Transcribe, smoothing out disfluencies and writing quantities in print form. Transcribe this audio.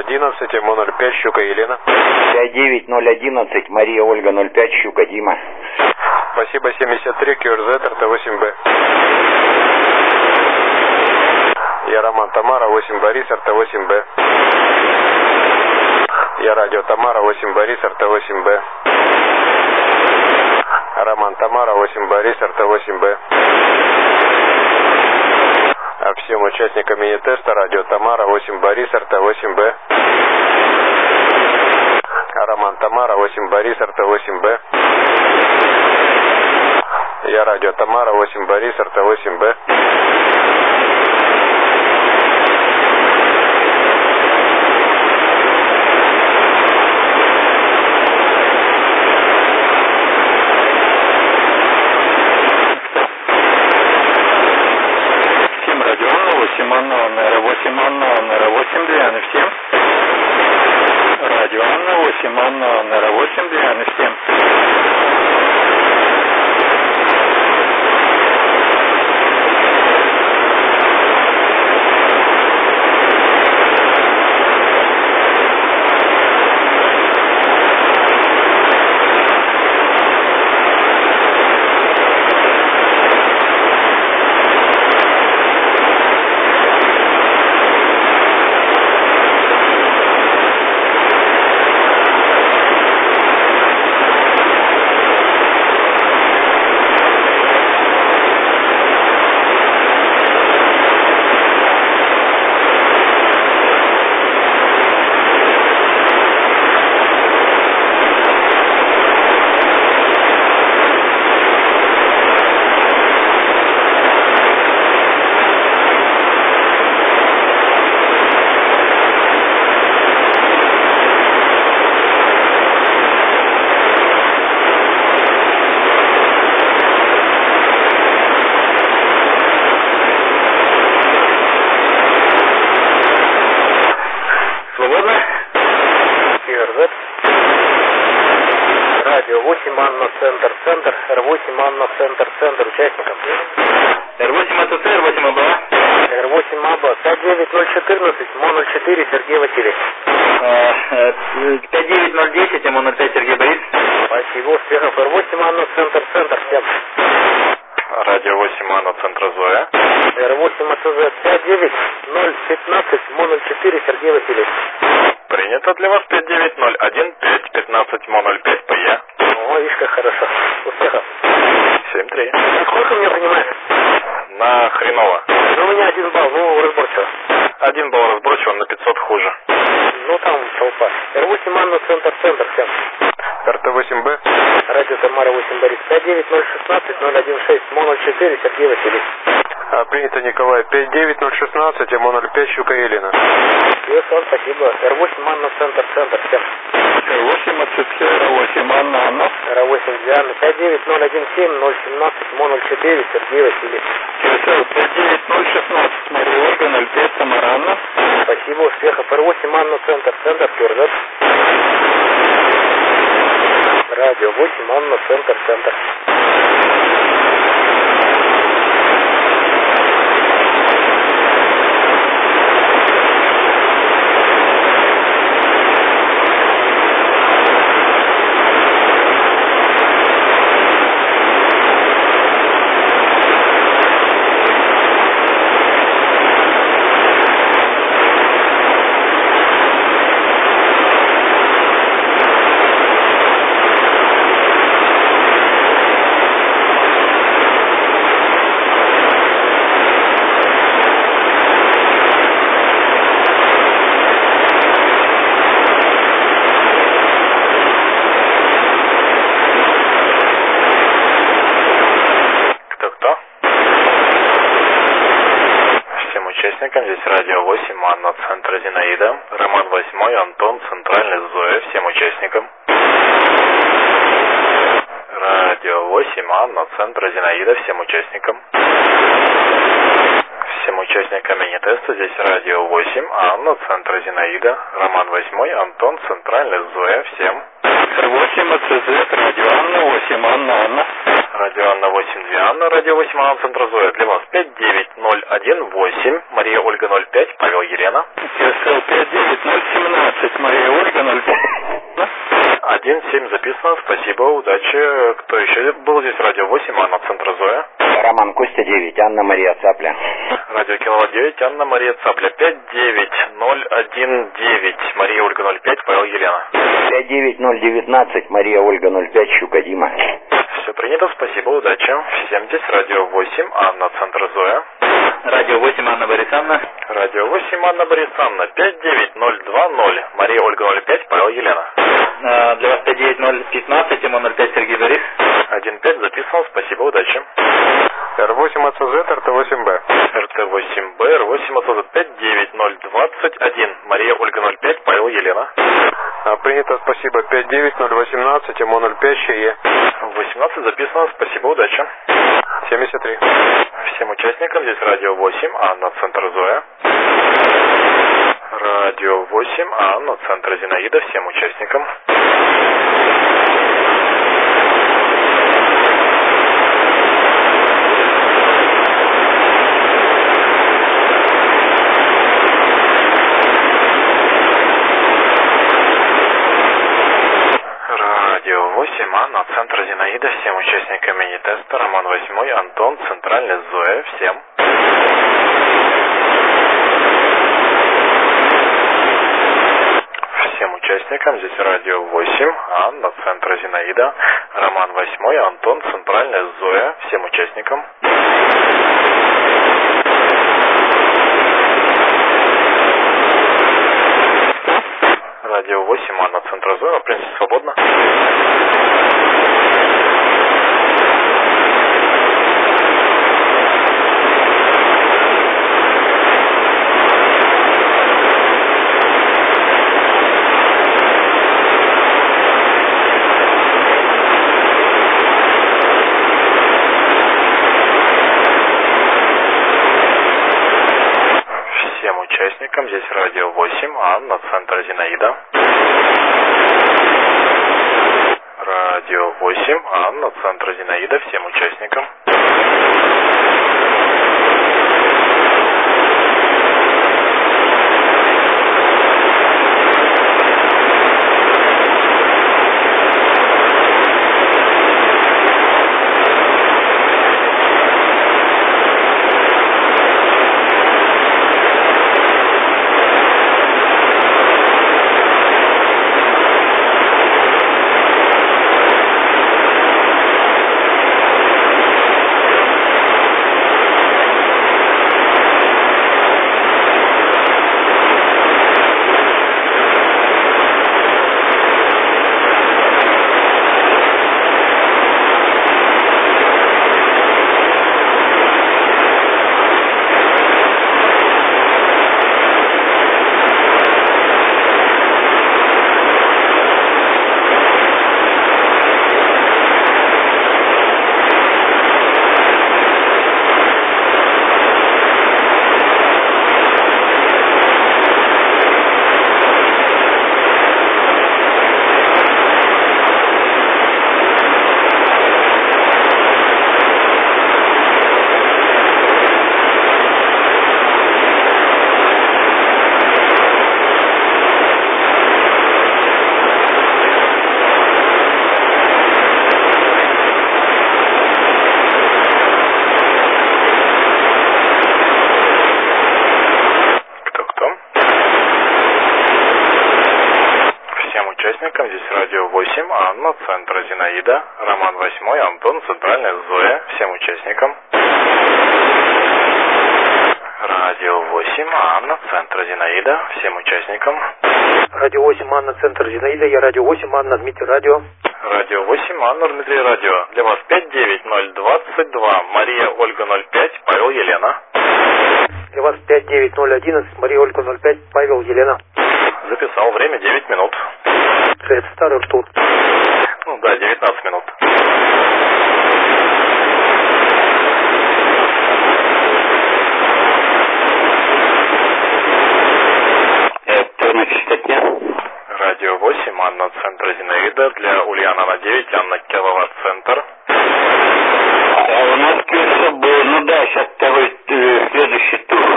5911, МО-05, Щука Елена. 59011, Мария Ольга 05, Щука Дима. Спасибо, 73, QRZ, РТ-8Б. Я Роман Тамара, 8 Борис, РТ-8Б. Я радио Тамара, 8 Борис, РТ-8Б. Роман Тамара, 8 Борис, РТ-8Б. А всем участникам мини-теста радио Тамара, 8 Борис, РТ-8Б. Роман Тамара, 8 Борис, РТ-8Б. Я радио Тамара, 8 Борис, РТ-8Б. Радио Анна 8 Анна 8 Диана 7. Радио 8 Анна Центр, Р8 Анна Центр, участникам. Р8 АТЦ, Р8 АБА. Р8 АБА, 59014, МО-04, Сергей Васильевич. 59010, МО-05, Сергей Борис. Спасибо, успехов. Р8 Анна Центр, всем. Радио 8 Анна Центр Зоя. Р8 АТЗ, 59015, МО-04, Сергей Васильевич. Принято для вас 5901, 515, МО-05, ПЕ. О, видишь, как хорошо. Успехов. 7-3. Сколько меня принимает? На хреново. Ну, у меня 1 балл, ну, разборчиво. 1 балл разборчиво, на 500 хуже. Ну, там толпа. Р8 Анна Центр, всем. РТ-8Б. Радио Тамара 8 Борис. 59016 016 МО-04, Сергей Васильевич. Принято, Николай. 59016, МО-05, Щука Елена. Спасибо. Р8 Анна Центр, всем. Р8 АЦЦ, Р8 Анна. Р8 Диана. 59017 017 МО-04, Сергей Васильевич. 59016, Мария Ольга 05, Тамара Анна. Спасибо, успехов. Р8 Анна Центр, QRZ. Радио 8 Анна Центр. Здесь радио 8 Анна Центр Зинаида, Роман 8 Антон, Центральный Зоя, всем участникам. Радио 8 Анна Центр Зинаида, всем участникам. Всем участникам мини-теста здесь радио 8 Анна Центр Зинаида, Роман 8 Антон, Центральный Зоя, всем. Р8 АЦЗ, радио Анна 8 Анна. Радио Анна 8 Диана, радио 8 Анна Центр Зоя. Для вас 59018, Мария Ольга 05, Павел Елена. КСЛ 59017. время записано. Спасибо, удачи. Кто еще был здесь? Радио 8, Анна, центр Зоя. Роман Костя 9, Анна Мария Цапля. Радио Киловатт 9, Анна Мария Цапля. 59019, Мария Ольга 05, Павел Елена. 59019, Мария Ольга 05, Щука Дима. Все принято, спасибо, удачи. Всем здесь Радио 8, Анна, центр Зоя. Радио 8, Анна Борисовна. Радио 8, Анна Борисовна. 59020, Мария Ольга 05, Павел Елена. Для вас 59015, МО05, Сергей Борис. 1.5 записывал, спасибо, удачи. Р8 АЦЗ, РТ8Б. РТ8Б, Р8 АЦЗ 59021, Мария Ольга 05, Павел Елена. Принято, спасибо. 59018, МО05, ЩЕ. 18 записано, спасибо, удачи. 73. Всем участникам здесь Радио 8, Анна, центр Зоя. Радио 8, Анна, центр Зинаида, всем участникам. Радио 8, Анна, центр Зинаида, всем участникам мини-теста, Роман 8, Антон, центральный Зоя, всем. Всем участникам здесь Радио 8, Анна, центр Зинаида, Роман 8, Антон, центральная Зоя, всем участникам. Радио 8, Анна, центр Зоя, в принципе, свободно. Всем участникам здесь Радио 8, Анна, центр Зинаида. Радио 8, Анна, центр Зинаида, всем участникам. Здесь Радио 8, Анна, центр Зинаида, Роман 8, Антон, центральная Зоя, всем участникам. Радио 8, Анна, центр Зинаида, всем участникам. Радио 8, Анна, центр Зинаида, я Радио 8, Анна, Дмитрий, радио. Радио 8, Анна, Дмитрий, радио. Для вас 59022, Мария Ольга 05, Павел Елена. Для вас 59011, Мария Ольга 05, Павел Елена. Записал, время 9 минут. Это старый ртут. Ну да, 19 минут. Это на частоте? Радио 8, Анна, центр Зинаида, для Ульяна на 9, Анна, киловатт-центр. А у нас все было, ну да, сейчас